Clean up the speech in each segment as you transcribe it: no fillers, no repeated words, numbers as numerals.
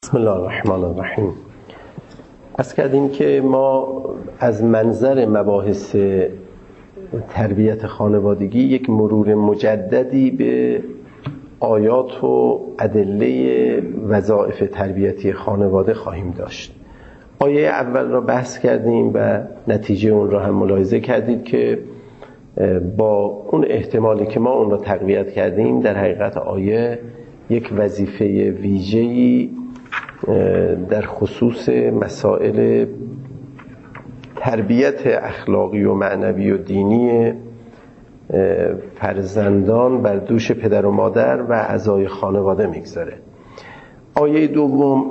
بسم الله الرحمن الرحیم. عرض کردیم که ما از منظر مباحث تربیت خانوادگی یک مرور مجددی به آیات و ادله وظایف تربیتی خانواده خواهیم داشت. آیه اول را بحث کردیم و نتیجه اون را هم ملاحظه کردید که با اون احتمالی که ما اون را تقویت کردیم، در حقیقت آیه یک وظیفه ویژه‌ای در خصوص مسائل تربیت اخلاقی و معنوی و دینی فرزندان بر دوش پدر و مادر و اعضای خانواده میگذاره. آیه دوم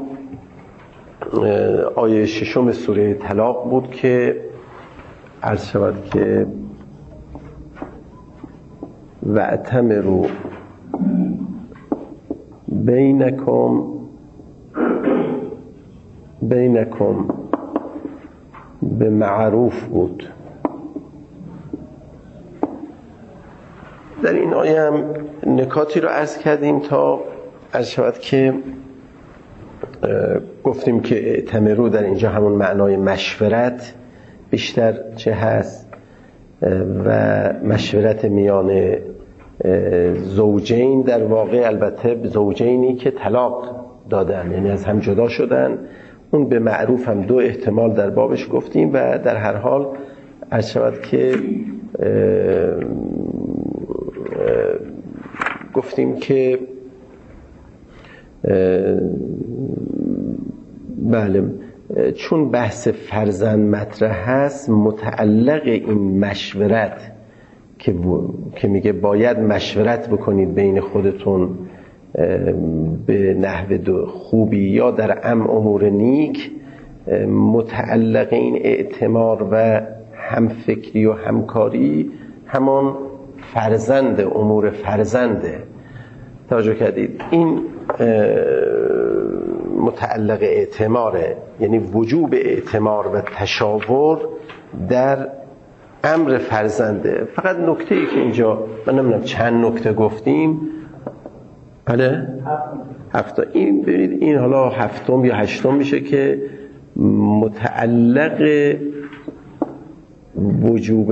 آیه ششم سوره طلاق بود که عرض شود که واعتمروا بینکم به معروف بود. در این آیه هم نکاتی رو عرض کردیم تا عرض شود که گفتیم که اعتمروا در اینجا همون معنای مشورت بیشتر چه هست و مشورت میان زوجین، در واقع البته زوجینی که طلاق دادن، یعنی از هم جدا شدن. اون به معروف هم دو احتمال در بابش گفتیم و در هر حال عرض شود که گفتیم که بله، چون بحث فرزند مطرح هست، متعلق این مشورت که میگه باید مشورت بکنید بین خودتون به نحو خوبی یا در امور نیک، متعلق این اعتمار و همفکری و همکاری همان فرزند، امور فرزنده. توجه کردید؟ این متعلق اعتماره، یعنی وجوب اعتمار و تشاور در امر فرزنده. فقط نکته‌ای که اینجا من نمیدونم چند نکته گفتیم، بله 7. این ببینید، این حالا 7 یا 8 میشه که متعلق وجوب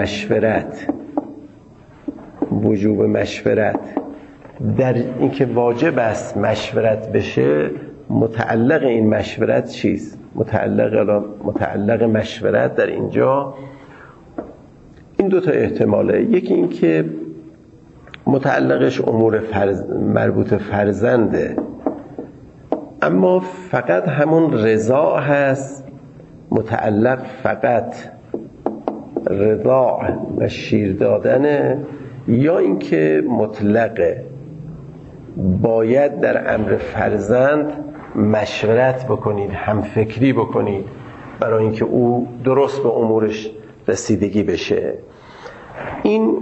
مشورت در اینکه واجب است مشورت بشه. متعلق این مشورت چیست؟ متعلق مشورت در اینجا این دو تا احتماله. یکی این که متعلقش امور مربوط فرزنده، اما فقط همون رضا هست، متعلق فقط رضا و شیر دادنه، یا اینکه مطلقه باید در امر فرزند مشورت بکنید، همفکری بکنید برای اینکه او درست به امورش رسیدگی بشه. این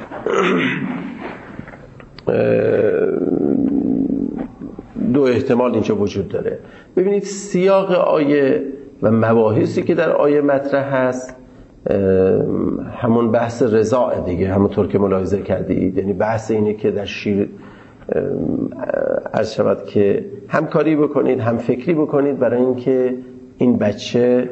دو احتمال اینجا وجود داره. ببینید سیاق آیه و مباحثی که در آیه مطرح هست همون بحث رضا دیگه، همونطور که ملاحظه کردید. یعنی بحث اینه که در شیر عرض شود که همکاری بکنید، هم فکری بکنید برای اینکه این بچه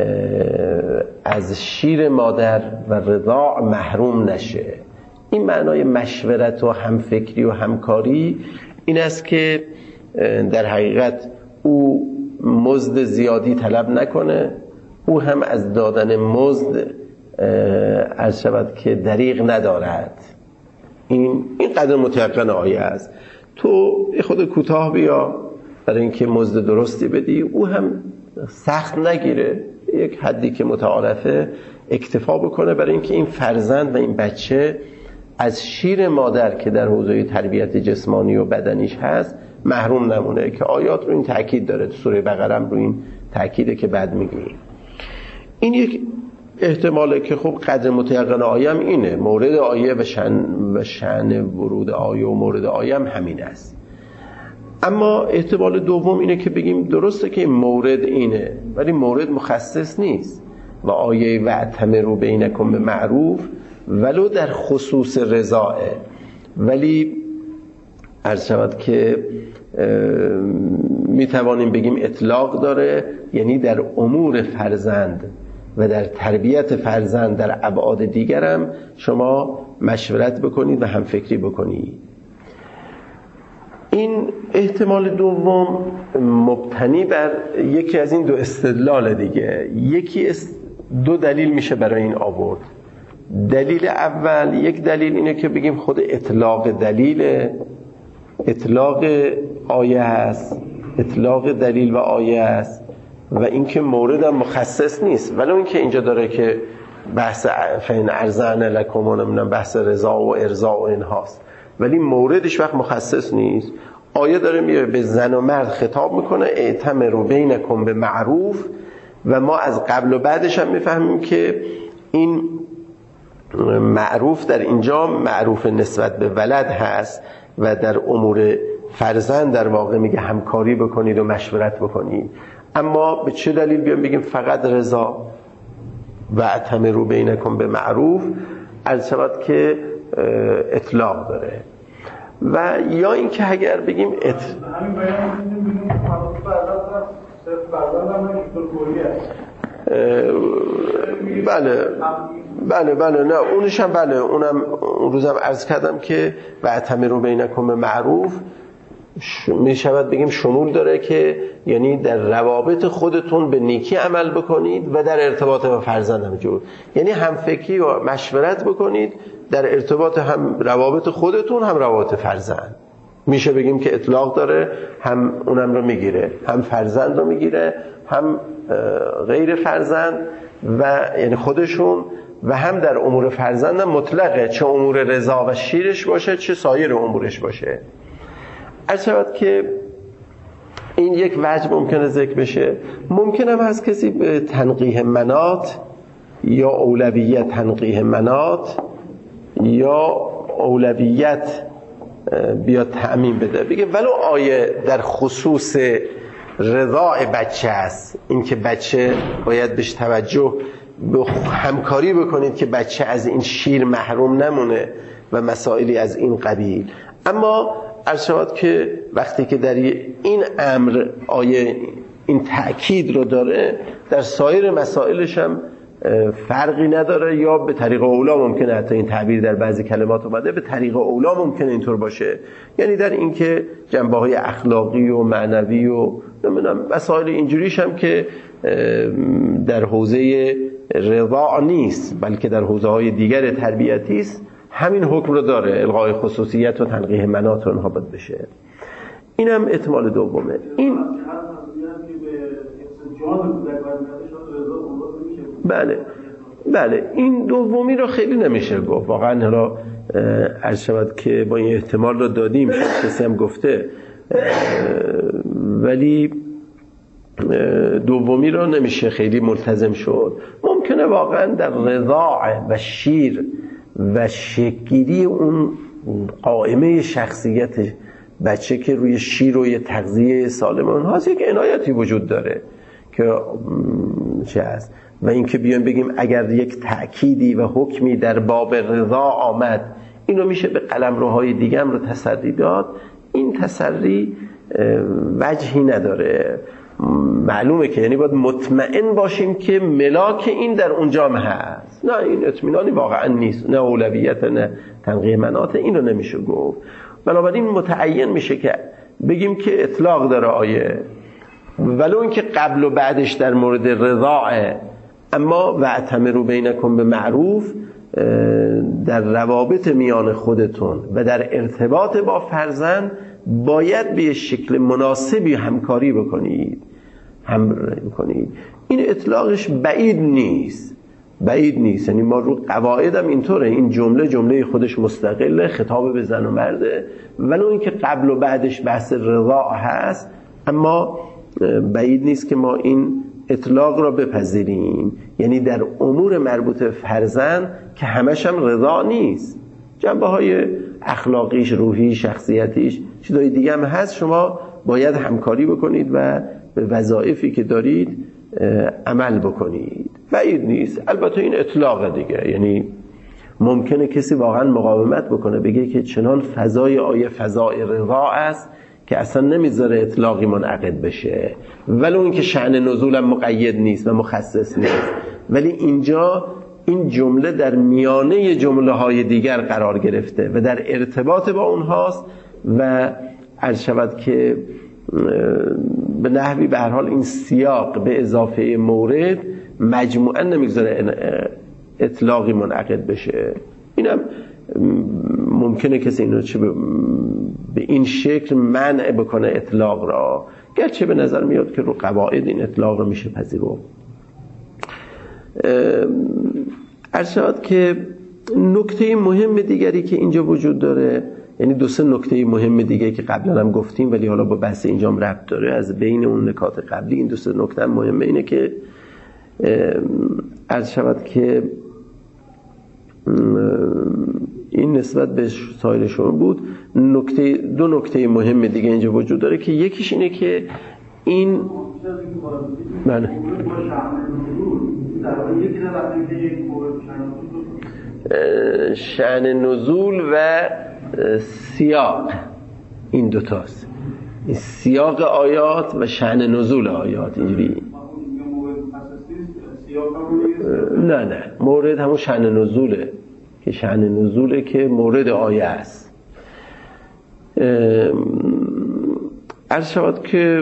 از شیر مادر و رضاع محروم نشه. این معنای مشورت و همفکری و همکاری این است که در حقیقت او مزد زیادی طلب نکنه، او هم از دادن مزد عرض شود که دریغ ندارد. این قدر متیقن آیه است. تو خود کوتاه بیا برای اینکه مزد درستی بدی، او هم سخت نگیره، یک حدی که متعارفه اکتفا بکنه برای اینکه این فرزند و این بچه از شیر مادر که در حوزه تربیت جسمانی و بدنیش هست محروم نمونه، که آیات رو این تأکید داره. سوره بقره هم رو این تأکیده که بعد میگیم. این یک احتماله که خب قدر متیقن آیه هم اینه، مورد آیه و شأن ورود آیه و مورد آیه هم همین است. اما احتمال دوم اینه که بگیم درسته که مورد اینه ولی مورد مخصص نیست و آیه واعتمروا بینکم به معروف ولو در خصوص رضاعه، ولی عرض شود که میتوانیم بگیم اطلاق داره، یعنی در امور فرزند و در تربیت فرزند در ابعاد دیگرم شما مشورت بکنید و همفکری بکنید. این احتمال دوم مبتنی بر یکی از این دو استدلال دیگه. یکی دو دلیل میشه برای این آورد. دلیل اول، یک دلیل اینه که بگیم خود اطلاق دلیل، اطلاق آیه هست، اطلاق دلیل و آیه است و اینکه مورد هم مخصص نیست، ولی اون که اینجا داره که بحث فین ارزعن لکم و نمیدونم بحث رضا و ارضا و اینهاست، ولی موردش وقت مخصص نیست. آیه داره میگه به زن و مرد خطاب میکنه اعتمروا بینکم به معروف، و ما از قبل و بعدش هم میفهمیم که این معروف در اینجا معروف نسبت به ولد هست و در امور فرزند در واقع میگه همکاری بکنید و مشورت بکنید. اما به چه دلیل بیام بگیم فقط رضا و اعتمروا بینکم به معروف؟ عرض شود که اطلاق داره. و یا اینکه اگر بگیم همین بیان می‌بینیم بله نه اونش هم بله، اونم اون روزم عرض کردم که و اعتمروا بینکم به معروف می شود بگیم شمول داره که یعنی در روابط خودتون به نیکی عمل بکنید و در ارتباط با فرزند هم جور، یعنی هم فکری و مشورت بکنید در ارتباط هم روابط خودتون هم روابط فرزند. میشه بگیم که اطلاق داره، هم اونم رو میگیره، هم فرزند رو میگیره، هم غیر فرزند و یعنی خودشون، و هم در امور فرزند هم مطلقه، چه امور رضا و شیرش باشه چه سایر امورش باشه. عرض شود که این یک وجه ممکنه ذکر بشه. ممکنه هم هست کسی به تنقیح مناط یا اولویت تنقیح مناط یا اولویت بیا تعمیم بده، بگه ولو آیه در خصوص رضاع بچه است، این که بچه باید بهش توجه به همکاری بکنید که بچه از این شیر محروم نمونه و مسائلی از این قبیل. اما عرض شود که وقتی که در این امر آیه این تأکید رو داره، در سایر مسائلش هم فرقی نداره، یا به طریق اولا ممکنه، حتی این تعبیر در بعضی کلمات اومده، به طریق اولا ممکنه اینطور باشه، یعنی در این که جنبه‌های اخلاقی و معنوی و نمیدونم مسائل اینجوریش هم که در حوزه رضاع نیست بلکه در حوزه‌های دیگر تربیتی است، همین حکم رو داره، الغای خصوصیت و تنقیح مناط اونها باید بشه. اینم احتمال دومه. این بله این دومی رو خیلی نمیشه گفت واقعا. حالا عرض شود که با این احتمال رو دادیم، شاید کسی هم گفته، ولی دومی رو نمیشه خیلی ملتزم شد. ممکنه واقعا در رضاع و شیر و شکل‌گیری اون قائمه شخصیت بچه که روی شیر و یه تغذیه سالم اونهاست یک عنایتی وجود داره که چه هست، و اینکه بیان بگیم اگر یک تأکیدی و حکمی در باب رضا آمد، اینو میشه به قلمروهای دیگه هم رو تسری داد. این تسری وجهی نداره. معلومه که یعنی باید مطمئن باشیم که ملاک این در اونجا هست. نه این اطمینانی واقعا نیست، نه اولویت نه تنقیح مناط، این رو نمیشه گفت. بنابراین متعین میشه که بگیم که اطلاق داره آیه، ولو اینکه قبل و بعدش در مورد رضاعه، اما واعتمروا بینکم به معروف در روابط میان خودتون و در ارتباط با فرزند باید به شکل مناسبی همکاری بکنید. این اطلاقش بعید نیست، یعنی ما رو قواعدم اینطوره، این جمله خودش مستقله، خطاب به زن و مرده، ولو اینکه قبل و بعدش بحث رضاع هست، اما بعید نیست که ما این اطلاق را بپذیریم. یعنی در امور مربوط به فرزند که همش هم رضا نیست، جنبه های اخلاقیش، روحی، شخصیتیش، چیزای دیگه هم هست، شما باید همکاری بکنید و به وظایفی که دارید عمل بکنید. بعید نیست. البته این اطلاق دیگه، یعنی ممکنه کسی واقعا مقاومت بکنه، بگه که چنان فضای آیه فضای رضا است که اصلا نمیذاره اطلاقی منعقد بشه، ولو اینکه شأن نزولم مقید نیست و مخصص نیست، ولی اینجا این جمله در میانه جمله های دیگر قرار گرفته و در ارتباط با اونهاست و عرض شود که به نحوی به هر حال این سیاق به اضافه مورد مجموعاً نمیگذاره اطلاقی منعقد بشه. اینم ممکنه کسی اینو چه به این شکل منع بکنه اطلاق را، گرچه به نظر میاد که رو قواعد این اطلاق رو میشه پذیرفت. عرض شود که نکته مهم دیگری که اینجا وجود داره، یعنی دو سه نکته مهم دیگه که قبلا هم گفتیم ولی حالا با بحث اینجام ربط داره، از بین اون نکات قبلی این دو سه نکته مهمه اینه که عرض شود که این نسبت به سایرشون بود. دو نکته مهم دیگه اینجا وجود داره که یکیش اینه که این بله شأن نزول و سیاق، این دوتاست، این سیاق آیات و شأن نزول آیات. اینجوری نه مورد همون شأن نزوله که شأن نزوله که مورد آیه است. عرض شود که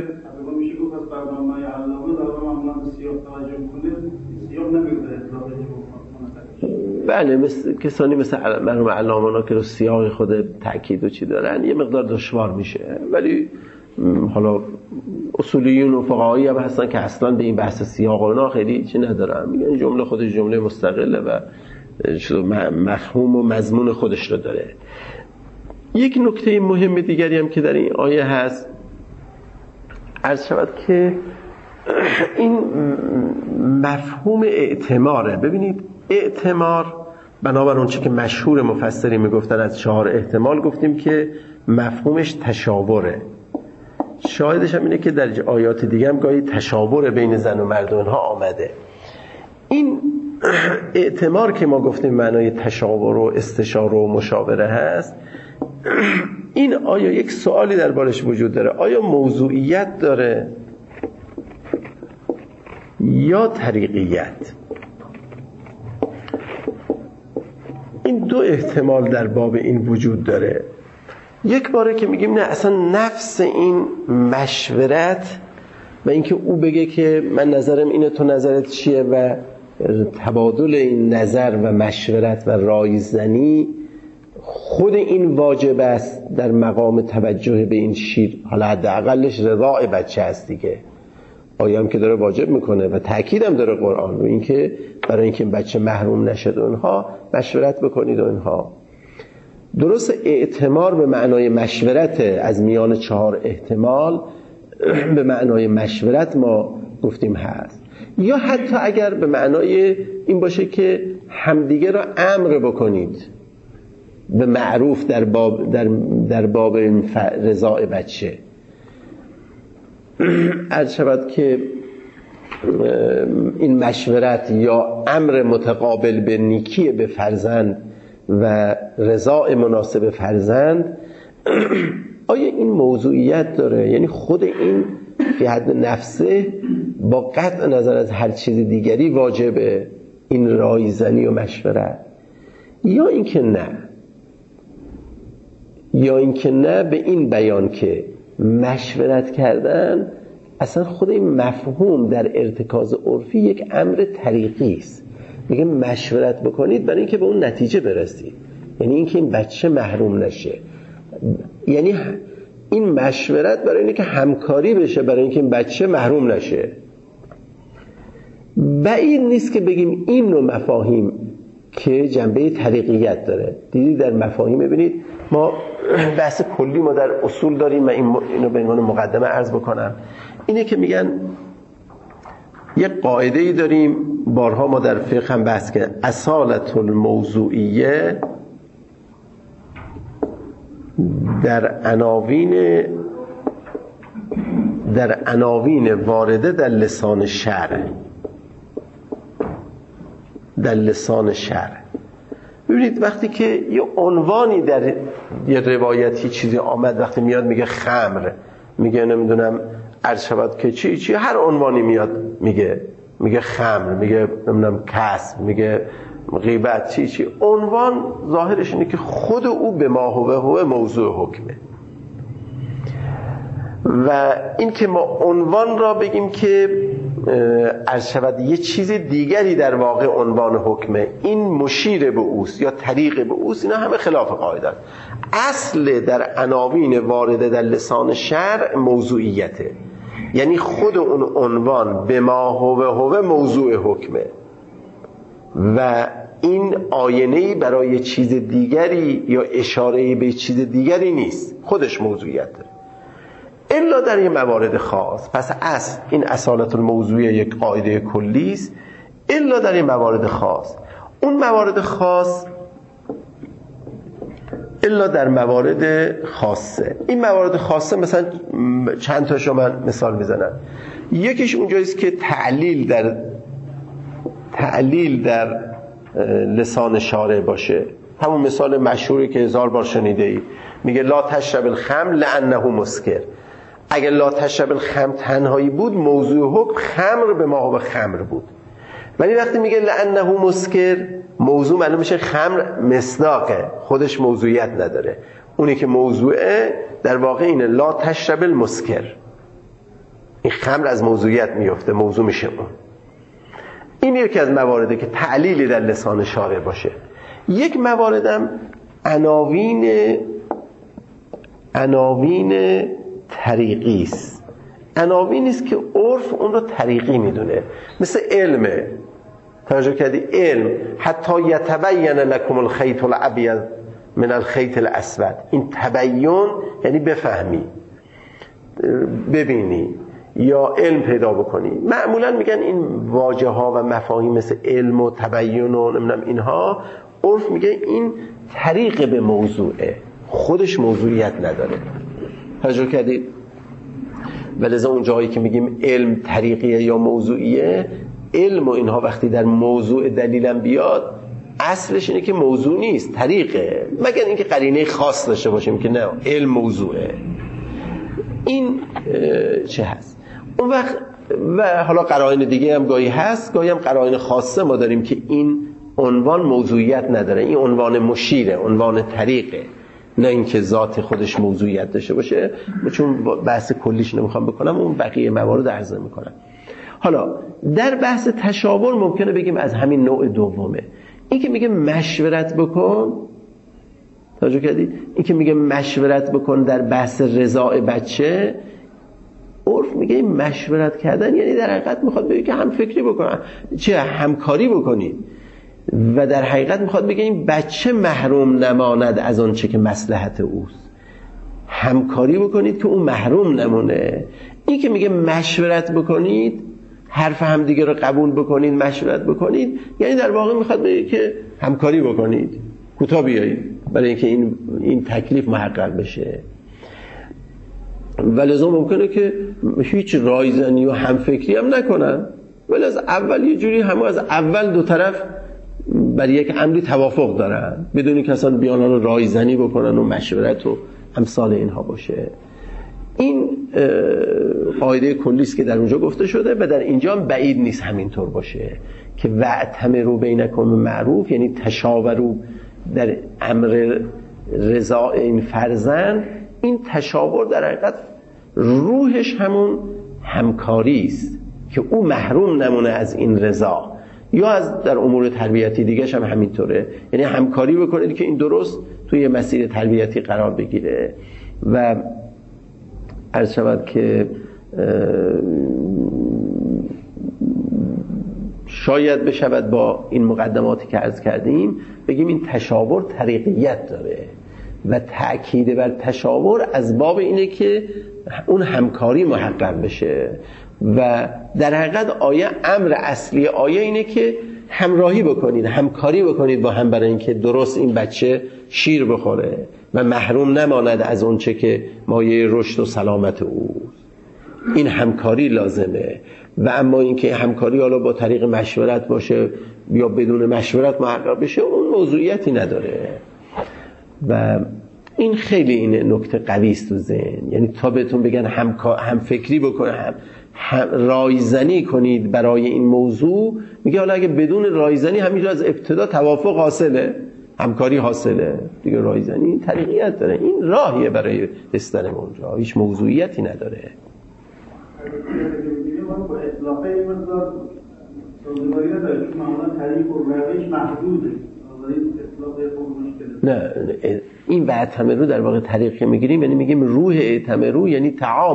بله کسانی مثل مرحوم علامه‌ها که رو سیاق خود تأکید و چی دارن یه مقدار دشوار میشه، ولی حالا اصولیون و فقهایی هم هستن که اصلا به این بحث سیاق و اینا خیلی چی ندارن، میگن جمله خودش جمله مستقله و مفهوم و مضمون خودش رو داره. یک نکته مهم دیگری هم که در این آیه هست، عرض شود که این مفهوم اعتماره. ببینید اعتمار بنابر اون چی که مشهور مفسری میگفتن از 4 احتمال گفتیم که مفهومش تشاوره. شاهدش هم اینه که در آیات دیگه هم گاهی تشاور بین زن و مرد اونها آمده. این اعتمار که ما گفتیم معنای تشاور و استشاره و مشاوره هست، این آیا یک سوالی دربارش وجود داره، آیا موضوعیت داره یا طریقیت؟ این دو احتمال در باب این وجود داره. یک باره که میگیم نه اصلا نفس این مشورت و اینکه او بگه که من نظرم اینه تو نظرت چیه و تبادل این نظر و مشورت و رایزنی خود این واجب است در مقام توجه به این شیر، حالا حداقلش رضاع بچه است دیگه. آیه هم که داره واجب میکنه و تأکید هم داره قرآن رو اینکه برای اینکه بچه محروم نشد اونها مشورت بکنید و اینها. درست اعتمار به معنای مشورت از میان 4 احتمال به معنای مشورت ما گفتیم هست، یا حتی اگر به معنای این باشه که همدیگه را امر بکنید به معروف در باب رضاع بچه. عرض شود که این مشورت یا امر متقابل به نیکی به فرزند و رضاع مناسب فرزند آیا این موضوعیت داره؟ یعنی خود این فی حد نفسه با قطع نظر از هر چیز دیگری واجبه این رایزنی و مشورت، یا اینکه نه به این بیان که مشورت کردن اصلا خود این مفهوم در ارتکاز عرفی یک امر طریقی است. میگه مشورت بکنید برای اینکه به اون نتیجه برسید، یعنی اینکه این بچه محروم نشه، یعنی این مشورت برای اینکه همکاری بشه برای اینکه این بچه محروم نشه. بعید نیست که بگیم این نوع مفاهیم که جنبه طریقیت داره. دیدی در مفاهیم ببینید ما بحث کلی ما در اصول داریم، من اینو به عنوان مقدمه عرض بکنم، اینه که میگن یک قاعده‌ای داریم، بارها ما در فقه هم بحث کردیم، اصالت الموضوعیه در عناوین وارده در لسان شرع. ببینید وقتی که یه عنوانی در یه روایتی چیزی آمد، وقتی میاد میگه خمر، میگه نمیدونم عرض شود که چی هر عنوانی میاد میگه خمر، میگه نمیدونم کسب، میگه غیبت، چی عنوان ظاهرش اینه که خود او به ما هو موضوع حکمه. و این که ما عنوان را بگیم که عرض شود یه چیز دیگری در واقع عنوان حکمه، این مشیر به اوست یا طریق به اوست، اینا همه خلاف قاعده است. اصل در عناوین وارده در لسان شرع موضوعیته، یعنی خود اون عنوان به ما هو موضوع حکمه و این آینه‌ای برای چیز دیگری یا اشاره‌ای به چیز دیگری نیست، خودش موضوعیت داره الا در یه موارد خاص. پس اصل این اصالت الموضوعیه یک قاعده کلی است الا در یه موارد خاص. اون موارد خاص الا در موارد خاصه. این موارد خاصه مثلا چند تاشو من مثال میزنم. یکیش اونجاییست که تعلیل در لسان شارع باشه، همون مثال مشهوری که 1000 بار شنیده ای، میگه لا تشرب الخمر لانه مسکر. اگر لا تشرب الخمر تنهایی بود موضوع حکم خمر به ما هو خمر بود، ولی وقتی میگه لانه مسکر موضوع معلوم میشه خمر مصداقه، خودش موضوعیت نداره. اونی که موضوعه در واقع اینه لا تشرب المسکر، این خمر از موضوعیت میفته، موضوع میشه اون. این یکی از مواردی که تعلیلی در لسان شارع باشه. یک مواردم عناوین طریقی است. عناوینی است که عرف اون رو طریقی میدونه، مثل علمه. توجه کردی؟ علم حتی یتبین لکم الخیط الابیض من الخیط الاسود. این تبین یعنی بفهمی، ببینی یا علم پیدا بکنی. معمولا میگن این واژه ها و مفاهیم مثل علم و تبین و نمیدونم اینها، عرف میگه این طریق به موضوعه، خودش موضوعیت نداره. توجه کردید؟ ولذا اون جایی که میگیم علم طریقیه یا موضوعیه، علم و اینها وقتی در موضوع دلیلم بیاد اصلش اینه که موضوع نیست، طریقه، مگر اینکه قرینه خاص داشته باشیم که نه علم موضوعه. این چه هست اون وقت. و حالا قرائن دیگه هم گاهی هست، گاهی هم قرائن خاصه ما داریم که این عنوان موضوعیت نداره، این عنوان مشیره، عنوان طریقه، نه اینکه ذات خودش موضوعیت داشته باشه. چون بحث کلیش نمیخوام بکنم، اون بقیه موارد عرضه میکنم. حالا در بحث تشاور ممکنه بگیم از همین نوع دومه، این که میگه مشورت بکن. توجه کردید؟ این که میگه مشورت بکن در بحث رضاع بچه، عرف میگه این مشورت کردن یعنی در حقیقت میخواد بگه که هم فکری بکنن، چه همکاری بکنید، و در حقیقت میخواد بگه این بچه محروم نماند از اون چه که مصلحت اوست، همکاری بکنید که اون محروم نمونه. این که میگه مشورت بکنید، حرف همدیگه رو قبول بکنید، مشورت بکنید، یعنی در واقع میخواد بگه که همکاری بکنید، کوتاه بیایید برای اینکه این تکلیف محقق بشه. ولذا ممکنه که هیچ رایزنی و همفکری هم نکنن، ولی از اول یه جوری از اول دو طرف برای یک امری توافق دارن، بدون که اصلا بیان رو رایزنی بکنن و مشورت و امثال اینها باشه. این قاعده کلی است که در اونجا گفته شده و در اینجا هم بعید نیست همینطور باشه که واعتمروا بینکم معروف، یعنی تشاوروا در امر رضا این فرزند. این تشاور در حقیقت روحش همون همکاری است که او محروم نمونه از این رضا، یا از در امور تربیتی دیگه هم همینطوره، یعنی همکاری بکنید که این درست توی مسیر تربیتی قرار بگیره. و عرض شود که شاید بشود با این مقدماتی که عرض کردیم بگیم این تشاور طریقیت داره و تأکید بر تشاور از باب اینه که اون همکاری محقق بشه. و در حقیقت آیه امر اصلی آیه اینه که همراهی بکنید، همکاری بکنید با هم برای اینکه درست این بچه شیر بخوره و محروم نماند از اون چه که مایه رشد و سلامت اوست. این همکاری لازمه. و اما اینکه همکاری حالا با طریق مشورت باشه یا بدون مشورت محقق بشه، اون موضوعیتی نداره. و این خیلی این نکته قوی است تو ذهن. یعنی تا بهتون بگن هم فکری بکنه، هم رایزنی کنید برای این موضوع، میگه حالا اگه بدون رایزنی همینجا از ابتدا توافق حاصله، همکاری حاصله دیگه، رایزنی این طریقیت داره، این راهیه برای رسیدن به اونجا، هیچ موضوعیتی نداره. با اطلاقه این مقدار سازگاری نداره، چون معمولا طریق و روش محدوده. نه این وعتمرو در واقع طریق که میگیریم یعنی میگیم روح اعتمرو یعنی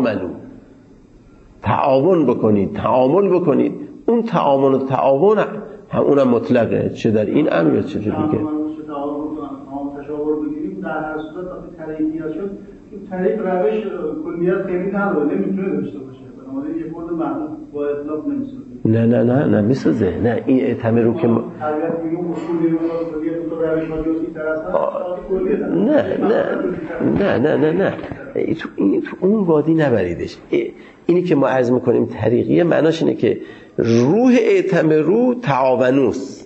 تعاون بکنید، تعامل بکنید. اون تعامل و تعاون هم اونم مطلقه، چه در این امر یا چه دیگه. تشاور بگیریم در هر صورت وقتی طریقیات شد، طریق روش کلیات خیلی نداره، نمیتونه داشته باشه، بنابراین یه خورده محدود با اطلاق نمیسازه. نه میسازه. نه این اعتمرو که نه تو اون وادی نبریدش. اینی که ما عرض میکنیم طریقیه، معناش اینه که روح اعتمرو تعاونوس،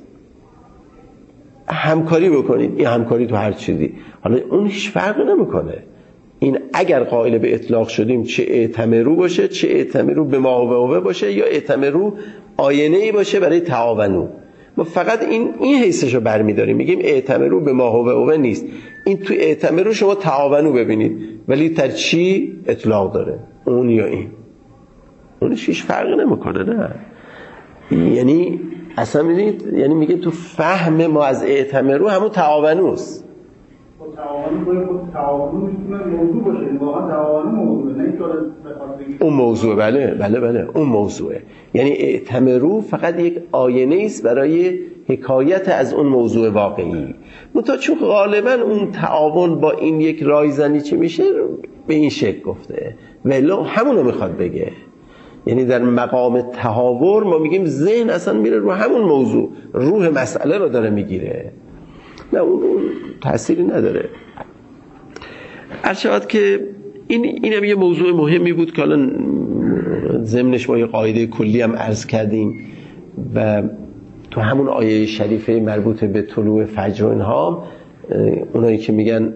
همکاری بکنید. این همکاری تو هر چیزی، حالا اون هیچ فرق نمیکنه. این اگر قائل به اطلاق شدیم، چه اعتمرو باشه، چه اعتمرو به ما باشه، یا اعتمرو آینه‌ای باشه برای تعاونو، ما فقط این حیثشو برمی‌داریم، میگیم اعتمرو به ما نیست. این تو اعتمرو شما تعاونو ببینید، ولی در چی اطلاق داره، اون یا این، اونش هیچ فرقی نمیکنه. نه یعنی اصلا میدونید، یعنی میگه تو فهم ما از اعتمرو همون تعاونوست. تعاون میتونه موضوع باشه، واقعا تعاون موضوعه، نه اینکه اون موضوع. بله اون موضوعه. یعنی اعتمرو فقط یک آینه است برای حکایت از اون موضوع واقعی. منتها چون غالبا اون تعاون با این یک رایزنی چی میشه، به این شکل گفته ولو همونو میخواد بگه. یعنی در مقام تحاور ما میگیم ذهن اصلا میره رو همون موضوع، روح مسئله رو داره میگیره، نه اون تأثیری نداره. عرض شود که اینم یه موضوع مهمی بود که حالا ضمنش ما یه قاعده کلی هم عرض کردیم و تو همون آیه شریفه مربوط به طلوع فجر و اینها، اونایی که میگن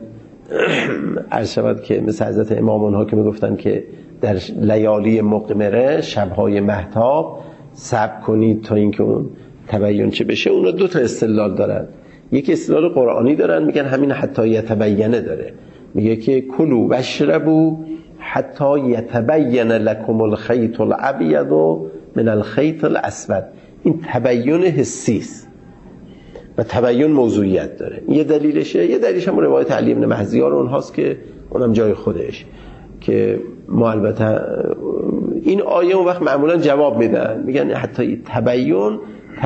عرض شود که مثل حضرت امام اونها که میگفتن که در لیالی مقمره، شبهای مهتاب صبر کنید تا اینکه اون تبیین چه بشه، اونا دو تا استدلال دارن. یک استدلال قرآنی دارن، میگن همین حتی یتبینه داره، میگه که کلوا واشربوا حتی یتبین لکم الخیط الابیض من الخیط الاسود. این تبیین حسی است و تبیین موضوعیت داره. یه دلیلشه، یه دلیلش هم روایت علی بن مهزیار اونهاست که اونم جای خودش، که ما البته این آیه اون وقت معمولا جواب میدن، میگن حتی تبیین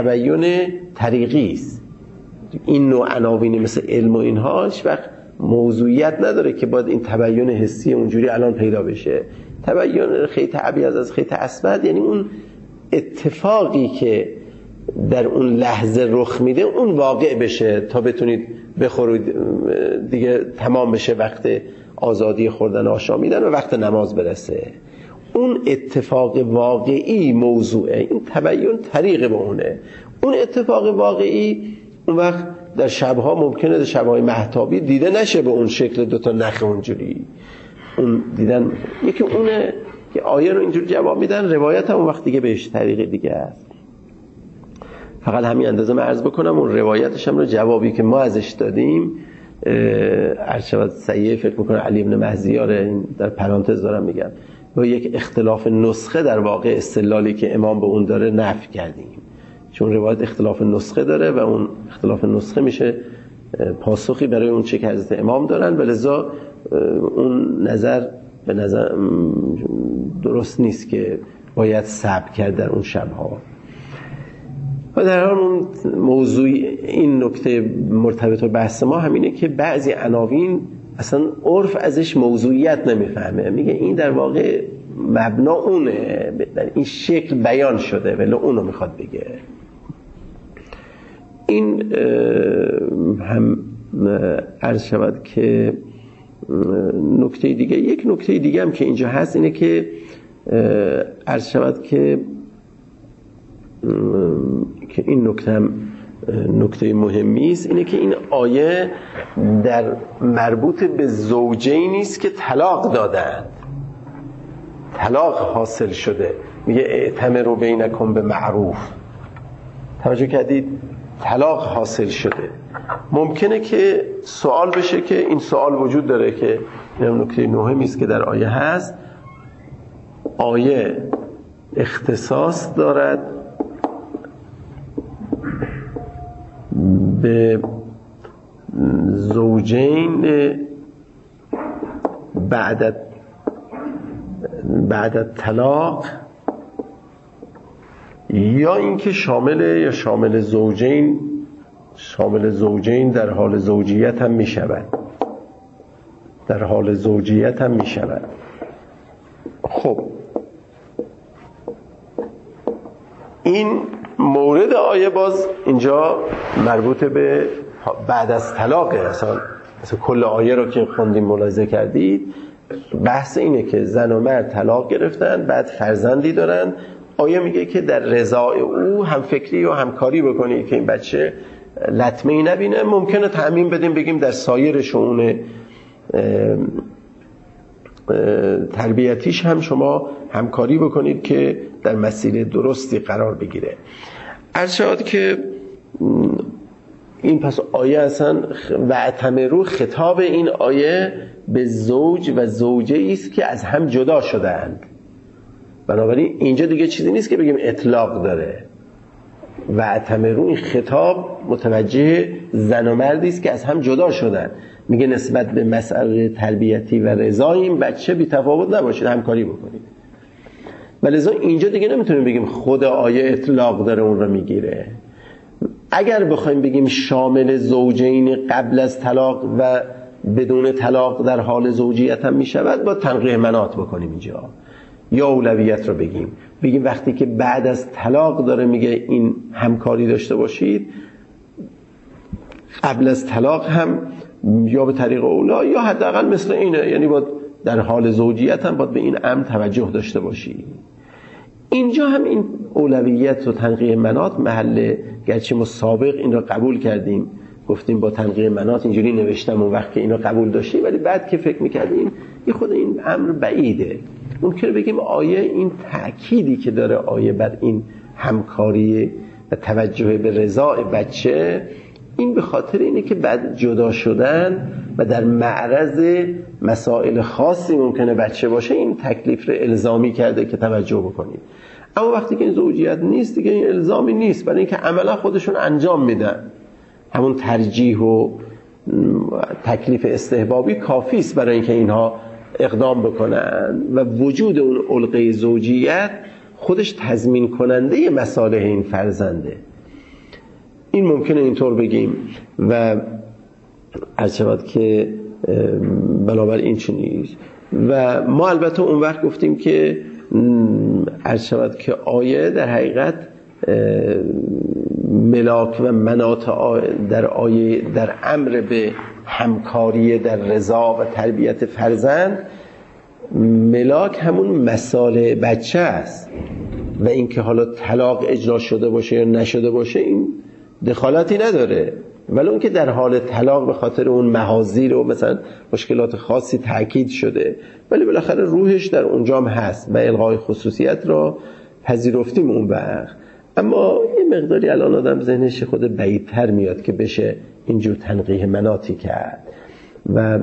طریقی است. این نوع عناوینی مثل علم و اینها هیچ وقت موضوعیت نداره که باید این تبیین حسی اونجوری الان پیدا بشه. تبیین خیط ابیض از خیط اسود یعنی اون اتفاقی که در اون لحظه رخ میده اون واقع بشه تا بتونید بخورید دیگه، تمام بشه وقت آزادی خوردن آشامیدن و وقت نماز برسه. اون اتفاق واقعی موضوعه، این تبیین طریق به اونه. اون اتفاق واقعی اون وقت در شبها ممکنه در شبهای مهتابی دیده نشه به اون شکل دوتا نخ اونجوری، اون دیدن یکی اونه که آیه رو اینجور جواب میدن، روایت هم اون وقت دیگه بهش طریق دیگه است. فقط همین اندازه من عرض بکنم اون روایتش هم رو جوابی که ما ازش دادیم عرض شود صحیح فکر میکنه علی بن مهزیار، این در پرانتز دارم میگم، با یک اختلاف نسخه در واقع استدلالی که امام به اون داره نفی کردیم، چون روایت اختلاف نسخه داره و اون اختلاف نسخه میشه پاسخی برای اون چه که حضرت امام دارن، ولذا اون نظر به نظر درست نیست که باید صبر کرد در اون شبها. و در حال اون موضوع این نکته مرتبط با بحث ما همینه که بعضی عناوین اصلا عرف ازش موضوعیت نمیفهمه، میگه این در واقع مبنا اونه، در این شکل بیان شده ولی اونو میخواد بگه. این هم عرض شود که نکته دیگه، یک نکته دیگه هم که اینجا هست اینه که عرض شود که این نکته مهمی است، اینه که این آیه در مربوط به زوجین نیست که طلاق دادند، طلاق حاصل شده. میگه اعتمروا بینکم به معروف. توجه کردید؟ طلاق حاصل شده. ممکنه که سوال بشه که این سوال وجود داره که این نکته مهمی است که در آیه هست. آیه اختصاص دارد به زوجین بعد طلاق، یا اینکه شامل زوجین در حال زوجیت هم می شود، خب این مورد آیه باز اینجا مربوط به بعد از طلاقه. اصلا کل آیه رو که خوندیم ملاحظه کردید، بحث اینه که زن و مرد طلاق گرفتن، بعد فرزندی دارن. آیه میگه که در رضای او هم فکری و همکاری بکنید که این بچه لطمه‌ای نبینه. ممکنه تعمیم بدیم بگیم در سایر شؤون تربیتیش هم شما همکاری بکنید که در مسیر درستی قرار بگیره. عرض شد که این پس آیه اصلا واعتمروا، خطاب این آیه به زوج و زوجه است که از هم جدا شدند. بنابراین اینجا دیگه چیزی نیست که بگیم اطلاق داره. واعتمروا این خطاب متوجه زن و مردی است که از هم جدا شدن. میگه نسبت به مسئله تربیتی و رضای این بچه بی تفاوت نباشید، همکاری بکنید. ولذا اینجا دیگه نمیتونیم بگیم خود آیه اطلاق داره اون رو میگیره. اگر بخوایم بگیم شامل زوجین قبل از طلاق و بدون طلاق در حال زوجیت هم میشود، با تنقیح مناط بکنیم اینجا، یا اولویت رو بگیم وقتی که بعد از طلاق داره میگه این همکاری داشته باشید، قبل از طلاق هم یا به طریق اولا یا حداقل مثل اینه، یعنی باید در حال زوجیت هم باید به این امر توجه داشته باشی. اینجا هم این اولویت و تنقیح مناط محل، گرچه ما سابق این رو قبول کردیم، گفتیم با تنقیح مناط اینجوری نوشتم اون وقت که اینو قبول داشتی، ولی بعد که فکر میکردیم این خود این امر بعیده. ممکنه بگیم آیه این تأکیدی که داره آیه بر این همکاری و توجه به رضای بچه، این به خاطر اینه که بعد جدا شدن و در معرض مسائل خاصی ممکنه بچه باشه، این تکلیف رو الزامی کرده که توجه بکنید. اما وقتی که این زوجیت نیست دیگه این الزامی نیست، برای اینکه عملا خودشون انجام میدن. همون ترجیح و تکلیف استحبابی کافی است برای اینکه اینها اقدام بکنن و وجود اون علقه زوجیت خودش تضمین کننده مصالح این فرزنده. این ممکنه اینطور بگیم و عرض شود که بنابراین چه نیست. و ما البته اون وقت گفتیم که عرض شود که آیه در حقیقت ملاک و مناط در آیه در امر به همکاری در رضا و تربیت فرزند، ملاک همون مصالح بچه است و اینکه حالا طلاق اجرا شده باشه یا نشده باشه این دخالتی نداره. ولی اون که در حال طلاق به خاطر اون محاذیر و مثلا مشکلات خاصی تأکید شده، ولی بالاخره روحش در اونجام هست و الغای خصوصیت را پذیرفتیم اون وقت. اما یه مقداری الان آدم ذهنش خود بعیدتر میاد که بشه اینجور تنقیح مناطی کرد. و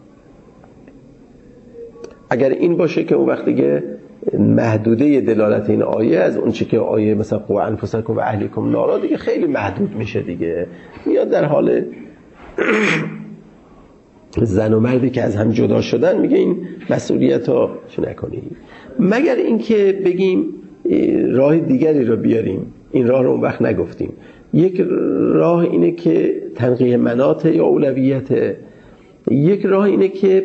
اگر این باشه که اون وقت دیگه محدوده دلالت این آیه از اون چی که آیه مثلا قوا انفسکم و اهلیکم نارا دیگه خیلی محدود میشه، دیگه میاد در حال زن و مردی که از هم جدا شدن، میگه این مسئولیت رو چه نکنید، مگر اینکه بگیم راه دیگری رو بیاریم. این راه رو اون وقت نگفتیم. یک راه اینه که تنقیح مناط یا اولویت، یک راه اینه که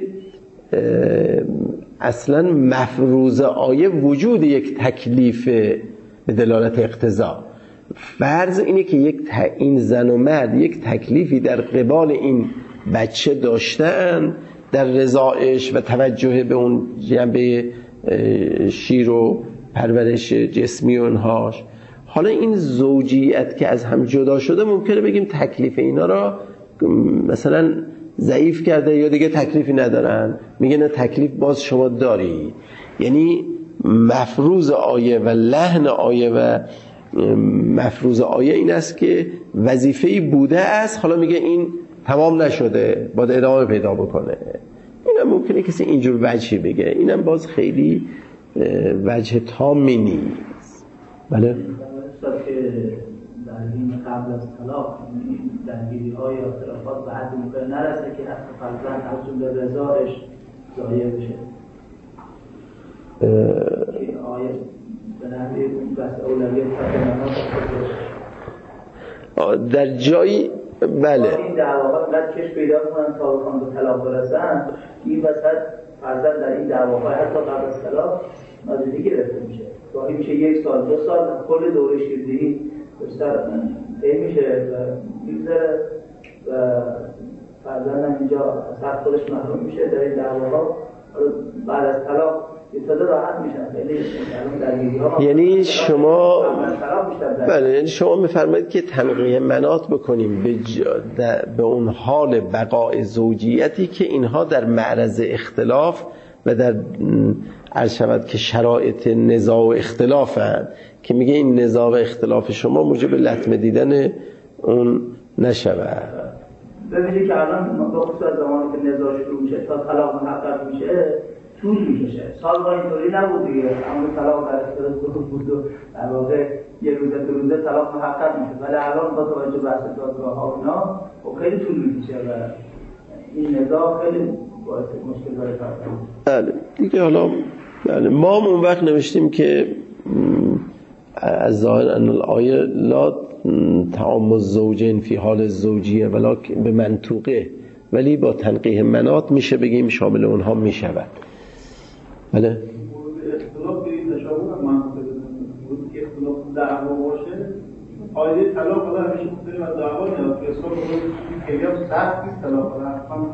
اصلا مفروض آیه وجود یک تکلیف به دلالت اقتضا. فرض اینه که این زن و مرد یک تکلیفی در قبال این بچه داشتن در رضایش و توجه به اون جنبه شیر و پرورش جسمی و اینهاش. حالا این زوجیت که از هم جدا شده ممکنه بگیم تکلیف اینا را مثلا ضعیف کرده یا دیگه تکلیفی ندارن، میگه نه تکلیف باز شما داری. یعنی مفروض آیه و لحن آیه و مفروض آیه این است که وظیفه‌ای بوده است، حالا میگه این تمام نشده باید ادامه پیدا بکنه. اینم ممکنه کسی اینجور وجهی بگه، اینم باز خیلی وجه تامی نیست. بله که در این قبل از طلاق درگیری‌های یا اختلافات به حد ممکن نرسه که حتی فرزند حصول رضایش ضایع بشه. این آیه به نحوی بس اولویت در جایی بله این دعواها قد کش پیدا کنن تا بخوان به طلاق برسن، این وسط فرزند در این دعواها حتی قبل از طلاق نادیده گرفته میشه. گاهی میشه 1 سال 2 سال کل دوره شیردهی بیشتر طی میشه و میگذره و فرزندم اینجا از حق خودش محروم میشه در این دعواها. بعد از طلاق ابتدا راحت میشن خیلی درگیری‌ها. یعنی شما بله، یعنی شما میفرمایید که تنقیه مناط بکنیم به اون حال بقای زوجیتی که اینها در معرض اختلاف و در عرض شود که شرایط نزاع و اختلافند، که میگه این نزاع و اختلاف شما موجب لطمه دیدن اون نشود. ببینید که الان با خصوص از زمانی که نزاع شروع میشه تا طلاق محقق میشه طول میکشه. سال‌ها اینطوری نبود دیگه، اما طلاق در اختلاف بود و در واقع یه روزه 2 روزه طلاق محقق میشه، ولی الان با توجه به بحث دادگاه‌ها و اینا خیلی طول میکشه و این نزاع خیلی باعث مشکل داره فرزند. بله دیگه. حالا بله ما اون وقت نوشتیم که از ظاهر ان الآیه لا تعم الزوجین فی حال الزوجیه ولی به منطوقه، ولی با تنقیح مناط میشه بگیم شامل اونها میشود. بله اختلاف به این تشابه هم منطقه بود که اختلاف دعوا باشه آیه طلاق ولی همیشه مختلف از دعوا نیاد که اصلا خیلی هم سخت نیست طلاق حتما.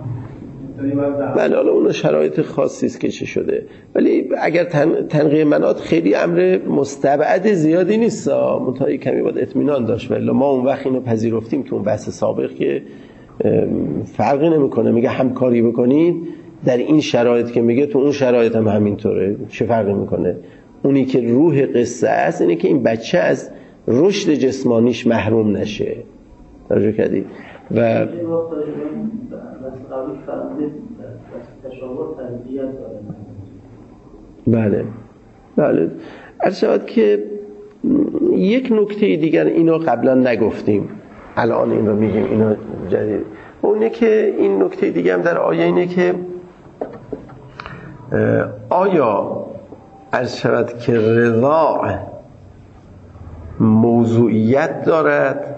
بله حالا اون شرایط خاصی است که چه شده، ولی اگر تنقیح مناط خیلی امر مستبعد زیادی نیست، منتها کمی باید اطمینان داشت. ولی ما اون وقت اینو پذیرفتیم که اون بحث سابق که فرقی نمیکنه، میگه همکاری بکنید در این شرایط که میگه تو اون شرایط هم همینطوره، چه فرقی میکنه؟ اونی که روح قصه است اینه که این بچه از رشد جسمانیش محروم نشه. توجه کردید؟ و بله بله عرض شود که یک نکته دیگر اینو قبلا نگفتیم، الان این رو میگیم، اینو جدید. اونه که این نکته دیگه هم در آیه اینه که آیا عرض شود که رضاع موضوعیت دارد؟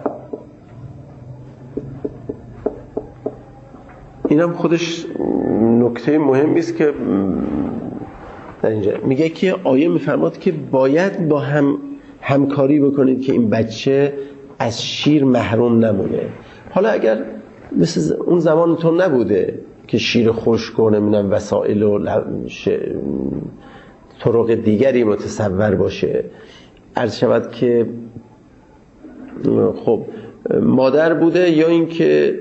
این هم خودش نکته مهمی است که در اینجا میگه که آیه میفرماد که باید با همکاری بکنید که این بچه از شیر محروم نمونه. حالا اگر مثل اون زمان تو نبوده که شیر خشک و نمیدونم وسایل و طرق دیگری متصور باشه، عرض شود که خب مادر بوده یا اینکه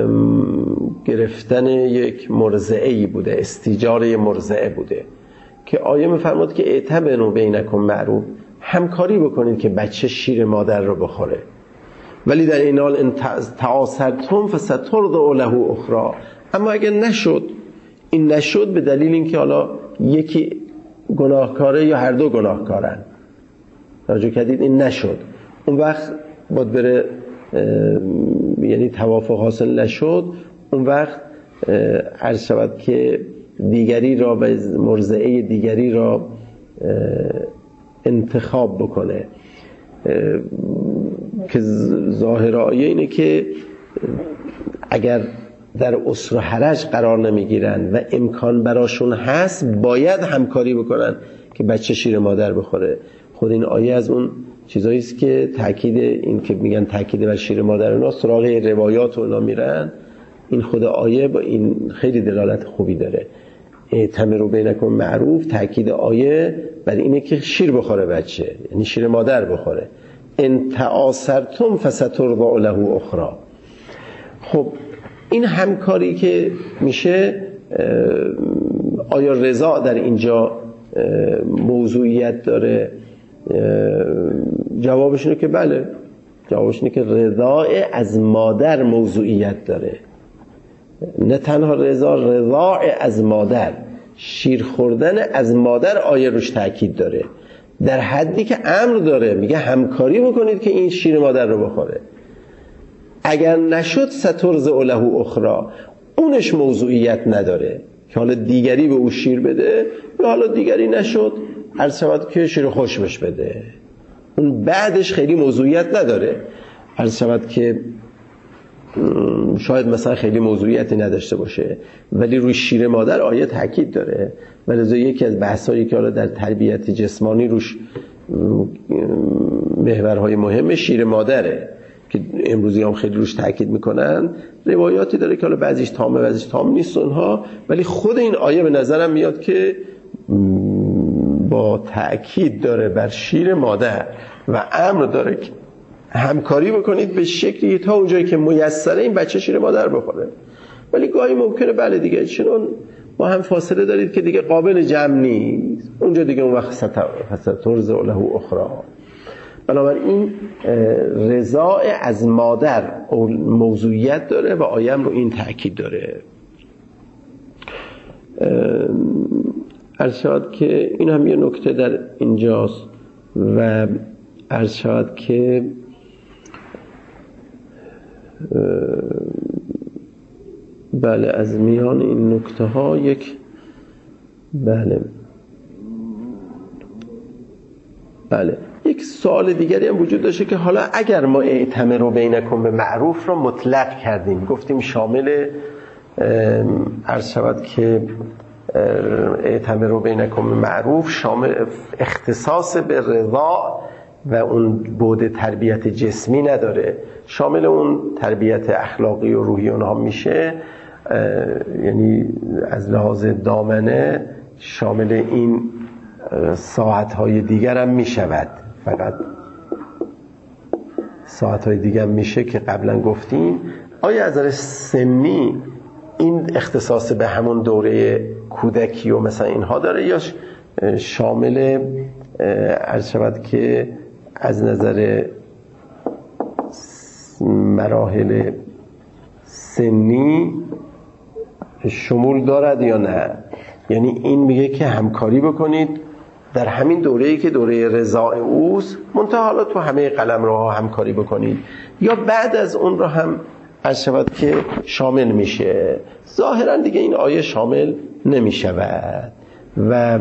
گرفتن یک مرضعه‌ای بوده، استیجار مرضعه بوده، که آیه میفرماد که اعتبروا بینکم معروف، همکاری بکنید که بچه شیر مادر رو بخوره، ولی در این حال ان تعاصرتم فسترضع له اخرى. اما اگر این نشد به دلیل اینکه حالا یکی گناهکاره یا هر دو گناهکارن، توجه کردید، این نشد، اون وقت باید بره، یعنی توافق حاصل نشد، اون وقت عرض شود که دیگری را و مرضعه دیگری را انتخاب بکنه، که ظاهر آیه اینه که اگر در اسر و حرج قرار نمیگیرن و امکان براشون هست باید همکاری بکنن که بچه شیر مادر بخوره. خود این آیه از اون چیزایی است که تاکید، این که میگن تاکید بر شیر مادر، اونا سراغ روایات و اونا میرن، این خود آیه با این خیلی دلالت خوبی داره. اعتمروا بینکم معروف، تاکید آیه بر اینه که شیر بخوره بچه، یعنی شیر مادر بخوره. ان تعاصرتم فسترضع له اخرى. خب این همکاری که میشه، آیا رضا در اینجا موضوعیت داره؟ جوابش اینه که بله، جوابش اینه که رضا از مادر موضوعیت داره. نه تنها رضا از مادر، شیر خوردن از مادر آیه روش تاکید داره، در حدی که امر داره، میگه همکاری بکنید که این شیر مادر رو بخوره. اگر نشد سترضع له اخرى، اونش موضوعیت نداره که حالا دیگری به او شیر بده یا حالا دیگری نشد عرض شود که شیر خوش بش بده، اون بعدش خیلی موضوعیت نداره. عرض شود که شاید مثلا خیلی موضوعیتی نداشته باشه، ولی روی شیر مادر آیه تاکید داره. ولی یکی از بحثایی که حالا در تربیت جسمانی روش محورهای مهم شیر مادره که امروزی هم خیلی روش تاکید میکنن. روایاتی داره که حالا بعضیش تامه بعضیش تام نیست اونها، ولی خود این آیه به نظرم میاد که با تاکید داره بر شیر مادر و امر داره که همکاری بکنید به شکلی تا اونجایی که میسره این بچه شیر مادر بخوره. ولی گاهی ممکنه بله دیگه چون با هم فاصله دارید که دیگه قابل جمع نیست، اونجا دیگه اون وقت سترضع له اخرى. بنابراین رضا از مادر موضوعیت داره و آیه رو این تأکید داره. عرض شد که این هم یه نکته در اینجاست و عرض شد که بله از میان این نکته ها یک بله یک سوال دیگری هم وجود داشته که حالا اگر ما اعتمروا بینکم به معروف رو مطلق کردیم، گفتیم شامل عرض شود که اعتمروا بینکم به معروف شامل اختصاص به رضا و اون بعد تربیت جسمی نداره، شامل اون تربیت اخلاقی و روحی اونها میشه، یعنی از لحاظ دامنه شامل این ساعتهای دیگر هم میشود. فقط ساعتهای دیگر میشه که قبلا گفتیم. آیا از نظر سنی این اختصاص به همون دوره کودکی و مثلا اینها داره یا شامل عرض شود که از نظر مراحل سنی شمول دارد یا نه؟ یعنی این میگه که همکاری بکنید در همین دوره‌ای که دوره رضاع اوست، منتها حالا تو همه قلمروها همکاری بکنید، یا بعد از اون رو هم عرض شود که شامل میشه. ظاهرا دیگه این آیه شامل نمیشود و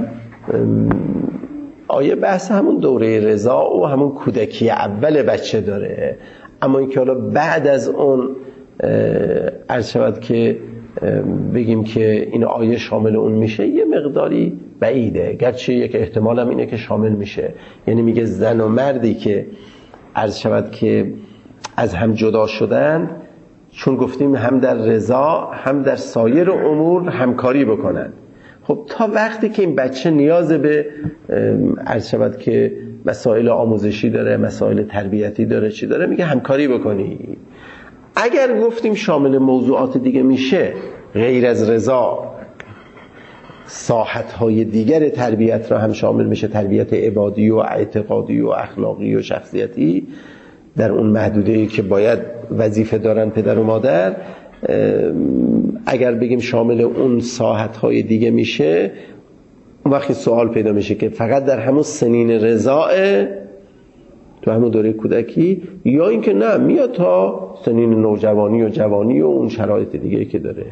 آیه بحث همون دوره رضاع و همون کودکی اول بچه داره، اما این که حالا بعد از اون عرض شود که بگیم که این آیه شامل اون میشه یه مقداری بعیده، گرچه یک احتمال هم اینه که شامل میشه. یعنی میگه زن و مردی که عرض شود که از هم جدا شدن، چون گفتیم هم در رضا هم در سایر امور همکاری بکنن. خب تا وقتی که این بچه نیاز به عرض شود که مسائل آموزشی داره، مسائل تربیتی داره، چی داره، میگه همکاری بکنی. اگر گفتیم شامل موضوعات دیگه میشه غیر از رضا، ساحت‌های دیگر تربیت را هم شامل میشه، تربیت عبادی و اعتقادی و اخلاقی و شخصیتی در اون محدوده‌ای که باید وظیفه دارن پدر و مادر. اگر بگیم شامل اون ساحت‌های دیگه میشه، اون وقتی سوال پیدا میشه که فقط در همون سنین رضاعه، تو همون دوره کودکی، یا اینکه نه میاد تا سنین نوجوانی و جوانی و اون شرایط دیگه که داره.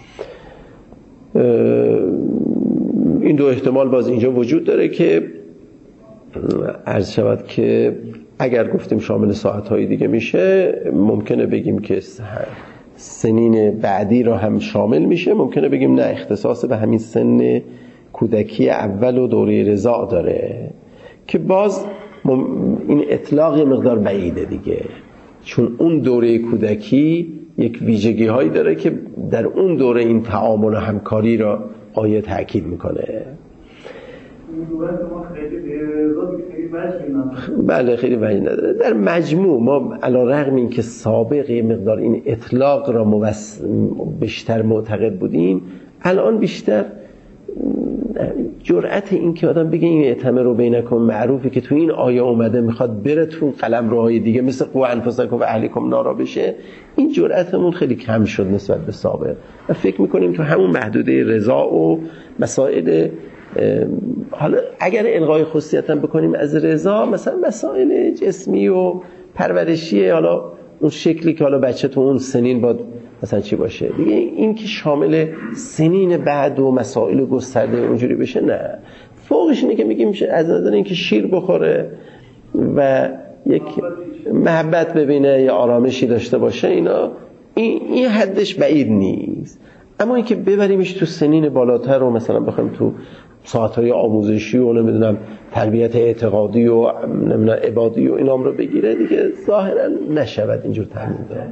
این دو احتمال باز اینجا وجود داره که عرض شود که اگر گفتیم شامل ساعتهای دیگه میشه، ممکنه بگیم که سنین بعدی رو هم شامل میشه، ممکنه بگیم نه اختصاص به همین سن کودکی اول و دوره رضاع داره، که باز این اطلاق یه مقدار بعیده دیگه، چون اون دوره کودکی یک ویژگی هایی داره که در اون دوره این تعامل و همکاری را آیه تأکید میکنه. بله خیلی وجه نداره. در مجموع ما علی‌رغم این که سابق یه مقدار این اطلاق را بیشتر معتقد بودیم، الان بیشتر جرأت این که آدم بگه این ائتمروا بینکم معروفه که تو این آیه اومده میخواد بره تو قلمروهای دیگه مثل قوا انفسکم و اهلیکم نارا بشه، این جرأتمون خیلی کم شد نسبت به سابق و فکر میکنیم تو همون محدوده رضا و مسائل، حالا اگر الغای خصوصیت هم بکنیم از رضا، مثلا مسائل جسمی و پرورشی، حالا اون شکلی که حالا بچه تو اون سنین باید مثلا چی باشه دیگه، این که شامل سنین بعد و مسائل گسترده اونجوری بشه نه. فوقش اینه که میگیم از نظر این که شیر بخوره و یک محبت ببینه یا آرامشی داشته باشه، اینا این حدش بعید نیست. اما این که ببریمش تو سنین بالاتر و مثلا بخوایم تو ساعت‌های آموزشی و نمیدونم تربیت اعتقادی و نمیدونم عبادی و اینام رو بگیره دیگه، ظاهرا نشود اینجور تعمیم داد.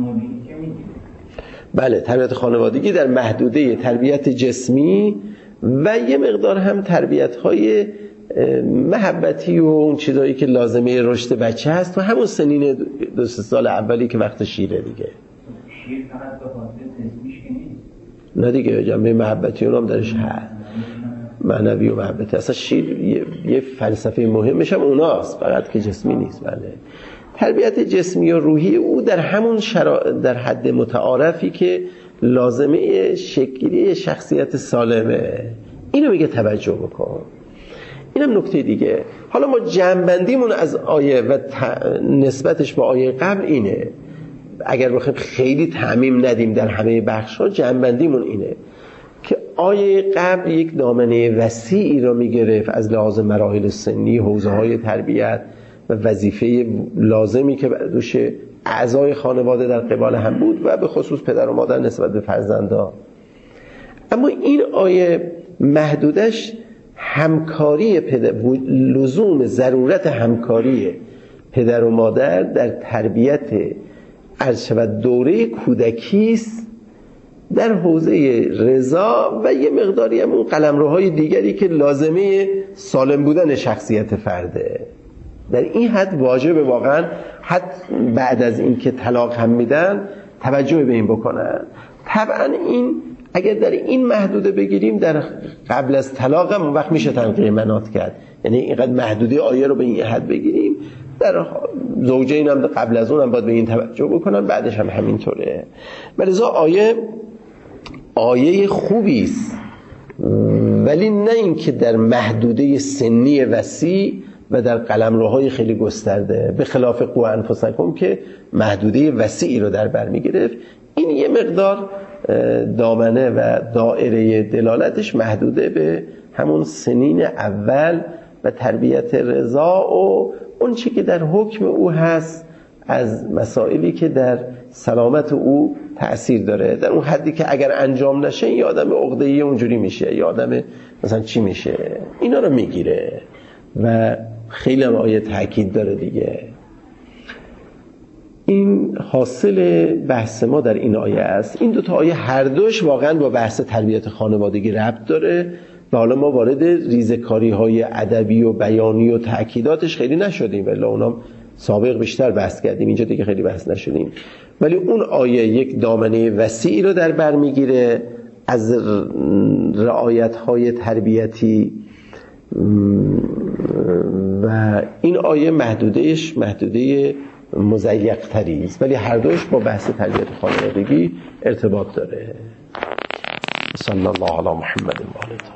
بله تربیت خانوادگی در محدوده تربیت جسمی و یه مقدار هم تربیت‌های محبتی و اون چیزایی که لازمه رشد بچه هست تو همون سنین 2-3 سال اولی که وقت شیره دیگه. شیر فقط به خاطر تسبیح که نیست، نه دیگه، جنبه محبتی اونم درش هست، معنوی و محبتی. اصلا شیر یه فلسفه مهمش هم اوناست، فقط که جسمی نیست. بله تربیت جسمی و روحی او در همون در حد متعارفی که لازمه شکلی شخصیت سالمه، اینو میگه توجه بکن. اینم نکته دیگه. حالا ما جنبندیمون از آیه و نسبتش با آیه قبل اینه، اگر بخوایم خیلی تعمیم ندیم در همه بخش‌ها، جنبندیمون اینه که آیه قبل یک دامنه وسیعی را میگرفت از لحاظ مراحل سنی، حوزه‌های تربیت و وظیفه لازمی که دوش اعضای خانواده در قبال هم بود و به خصوص پدر و مادر نسبت به فرزندان. اما این آیه محدودش همکاری لزوم ضرورت همکاری پدر و مادر در تربیت عرض شود دوره کودکی است در حوزه رضا و یه مقداری هم اون قلمروهای دیگری که لازمه سالم بودن شخصیت فرده. در این حد واجب واقعا حد بعد از این که طلاق هم میدن توجه به این بکنن. طبعا این اگر در این محدوده بگیریم، در قبل از طلاق هم وقت میشه تنقیه منات کرد، یعنی اینقدر محدوده آیه رو به این حد بگیریم، در زوجین هم قبل از اون هم باید به این توجه بکنن، بعدش هم همینطوره. ولذا آیه خوبی است، ولی نه این که در محدوده سنی وسیع و در قلمروهای خیلی گسترده، به خلاف قوا انفسکم که محدوده وسیعی رو در بر میگرفت. این یه مقدار دامنه و دائره دلالتش محدوده به همون سنین اول و تربیت رضا و اون چی که در حکم او هست از مسائلی که در سلامت او تأثیر داره، در اون حدی که اگر انجام نشه یه آدم عقده‌ای اونجوری میشه، یه آدم مثلا چی میشه، اینا رو میگیره و خیلی هم آیه تأکید داره دیگه. این حاصل بحث ما در این آیه است. این 2 آیه هر دوش واقعا با بحث تربیت خانوادگی ربط داره و حالا ما وارد ریزکاری‌های ادبی و بیانی و تأکیداتش خیلی نشدیم، ولی اونام سابق بیشتر بحث کردیم، اینجا دیگه خیلی بحث نشدیم. ولی اون آیه یک دامنه وسیعی رو در بر میگیره از رعایت‌های تربیتی و این آیه محدوده مضیق‌تری است، ولی هر دوش با بحث تربیت خانوادگی ارتباط داره. صلی الله علی محمد و آله.